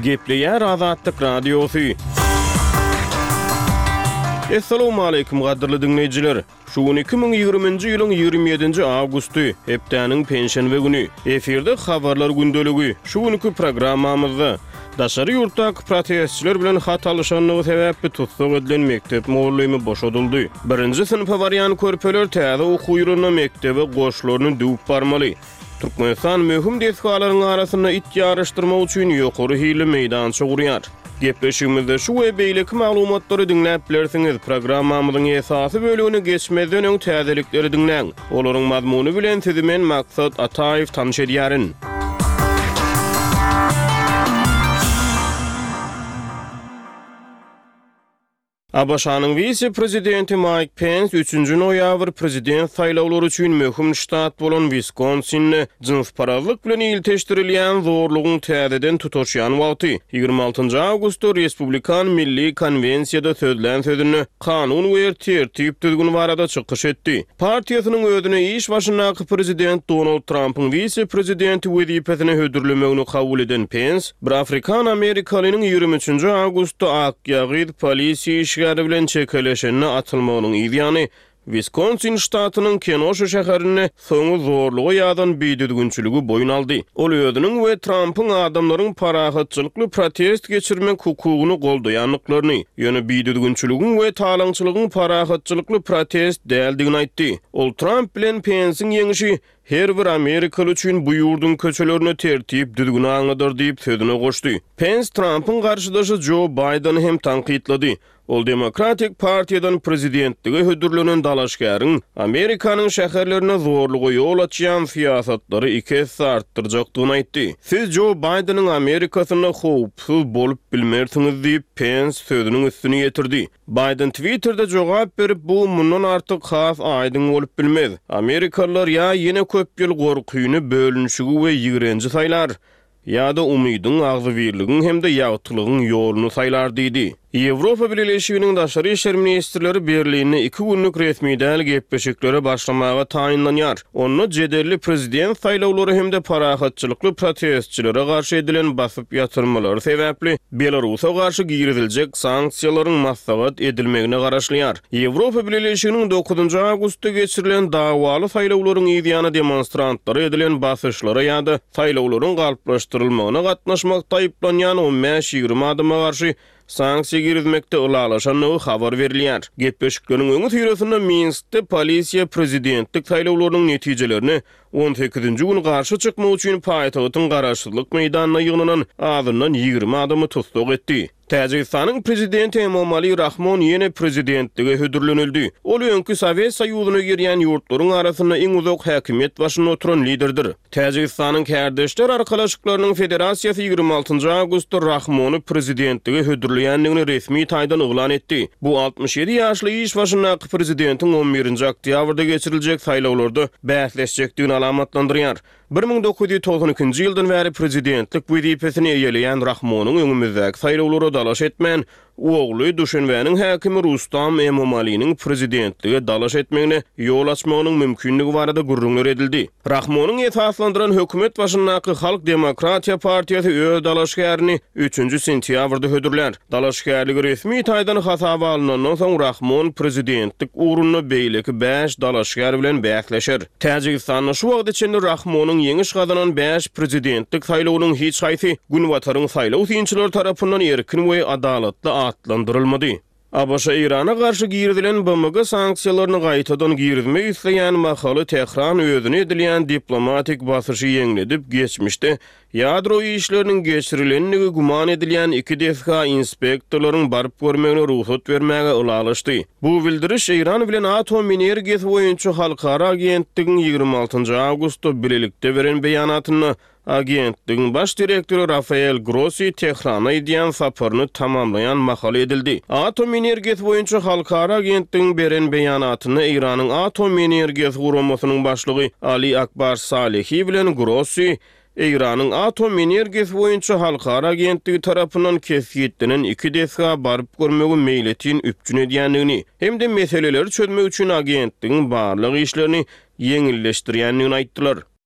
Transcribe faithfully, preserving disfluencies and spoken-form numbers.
Gepleýär Azatlyk Radiosu. Assalamu alaykum gaderly dinleyijiler. Şu iki bin ýygrüminji ýylyň ýygrimi ýedinji awgusty, hepdeniň penşenbe güni. Eferde habarlar gündeligi. Şu günki programmamyzda daşary ýurtdaky protestçiler bilen hat alşanlygy sebäpli tutsak edilen mektep molluymy boşadyldy. Birinji synpa barýan körpeler täze okuw ýylyna mektebe goşlaryny düwüp barmaly. Türkmenistan möhüm desgalaryň arasynda it ýaraşdyrmak üçin ýokary hili meýdança gurýar. Gepleşigimizde şu we beýleki maglumatlary dinläp bilersiňiz. Programmamyzyň esasy bölügini geçmeden öň täzelikleri dinläň. Olaryň mazmuny bilen sizi men Maksat Ataýew tanış edýärin. A B Ş'nyň vice-prezidenti Mike Pence üçünji noýabr prezident saýlawlary üçin möhüm ştat bolan Wisconsinni jynsparazlyk bilen ilteşdirilýän zorlugyň täzeden tutaşýan wagty ýygrimi altynji awgustda Respublikan Milli Konvensiýada sözlän sözüni kanun we tertip düzgün barada çykyş etdi. Partiýasynyň özüne iş başyndaky prezident Donald Trump'yň vice-prezidenti wezipesine hödürlemegini kabul eden Pence, bir Afrikan Amerikalynyň ýygrimi üçünji awgustda Akýagyz polisiýa işgäri bilen çekeleşenine atylmagynyň ýany Wisconsin ştatynyň Kenosha şäherini soňy zorlugy ýadan beýdüdgünçiligi boyun aldy. Ol özüniň we Trump'yň adamlaryň parahatçylykly protest geçirmek hukugyny goldaýanlyklaryny, ýöne beýdüdgünçiligiň we talaňçylygyň parahatçylykly protest däldigini aýtdy. Ol Trump bilen Pence'iň ýeňişi her bir Amerikalı üçin bu ýurdun köçelerini tertip düzgün aňladyr diýip sözüne goşdy. Pence Trump'yň garşydaşy Joe Biden'y hem tanqidlady. Ol Demokratik Partiýadan prezidentligi hödürlenen dalaşgaryň Amerikanyň şäherlerine zorlugy ýol açýan siýasatlary iki hesse artdyrjakdygyny aýtdy. Siz Joe Biden'yň Amerikasyna howpsuz bolup bilmersiňiz diýip Pence sözüniň üstüne ýetirdi. Biden Twitter'da jogap berip bu mundan artyk has aýdyň bolup bilmez. Amerikalılar ýa ýene köp ýyl gorkuýuny bölünşigi we ýigrenji saýlar, ýa-da umydyň agzybirligiň hemde ýagtylygyň ýoluny saýlar diýdi. Ýewropa Birleşiginiň daşary işler ministrleri Berlinne iki günlük resmi däl gepleşiklere başlamaga taýinlanýar. Onu jedelli prezident saýlawlary hemde parahatçylykly protestçilere garşy edilen basyp ýatyrmalary sebäpli Belarusa garşy giýriljek sanksiýalaryň maslahat edilmegine garaşlýar. Ýewropa Birleşiginiň dokuzunji awgustda geçirilen dawaly saýlawlaryň ýany demonstrantlary edilen basyşlara ýa-da saýlawlaryň galplaşdyrylmagyna gatnaşmakda aýplanýan on beş ýygrimi adama garşy sanksiýa girizmekde ulalaşanyny habar berilýär. Gepleşikleriň öňü ýerinde Minskde polisiýa prezidentlik saýlawlarynyň netijelerini on sekizinji gün garşy çykmak üçin paýtagtyň garaşsyzlyk meýdanyna ýygnanan azyndan ýygrimi adamy tutsak etdi. Täjikistanyň prezidenti Emomali Rahmon ýene prezidentlige hödürlenildi. Ol öňkü Sowet Soýuzyna girýän ýurtlaryň arasynda iň uzak häkimiýet başynda oturan liderdir. Täjikistanyň Kärdeşler arkalaşyklarynyň federasiýasy ýygrimi altynji awgustda Rahmony prezidentlige hödürleýändigini resmi taýdan oglan etdi. Bu altmış ýedi ýaşly iş başyndaky prezidentiň on birinji oktýabrda geçiriljek saýlawlarda bäsleşjekdigini alamatlandyrýar. bir min dokuz ýüz togson ikinji ýyldan bäri prezidentlik wezipesini eýeleýän Rahmonyň öňümüzdäki saýlawlara dalaş etmän ogly Duşanbäniň häkimi Rustam Emomali'niň prezidentlige dalaş etmegine ýol açmagynyň mümkinligi barada gurrunlar edildi. Rahmonyň esaslandyran hökümet başyndaky Halk Demokratiýa Partiýasy öz dalaşgaryny üçünji sentýabrda hödürler. Dalaşgarlygy resmi taýdan hasaba alynandan soň Rahmon prezidentlik uğruna beýleki beş dalaşgar bilen bäsleşer. Täjikistanyň şu wagt içinde Rahmonyň ýeňiş gazanan beş prezidentlik saýlawynyň hiç gaýsy günwataryň saýlaw synçylar tarapyndan erkin we adalatly atlandyrylmady. A B Ş Irana garşy giýrilen B M G sanksiýalaryny gaýtadan giýrizmek isleýän mahaly Tehran özüne edilýän diplomatik basyşy ýeňledip geçmişde ýadro işleriniň geçirilenligi guman edilýän iki defha inspektorlaryň baryp görmegine ruhsat bermäge ulalaşdy. Bu bildiriş Iran bilen atom energiýasy boýunça halkara agentligiň ýygrimi altynji awgustda bilelikde beren beýanatyny agentligiň baş direktori Rafael Grossi Tehrana edýän saparyny tamamlaýan mahaly edildi. Atom energiýasy boýunça halkara agentligiň beren beýanatyny Iranyň atom energiýasy guramasynyň başlygy Ali Akbar Salehi bilen Grossi Iranyň atom energiýasy boýunça halkara agentligi tarapyndan kesgitlenen iki desga baryp görmegi meýletin üpjün edýändigini hemde meseleleri çözmek üçin agentligiň barlyk işlerini ýeňilleşdirýändigini aýtdylar.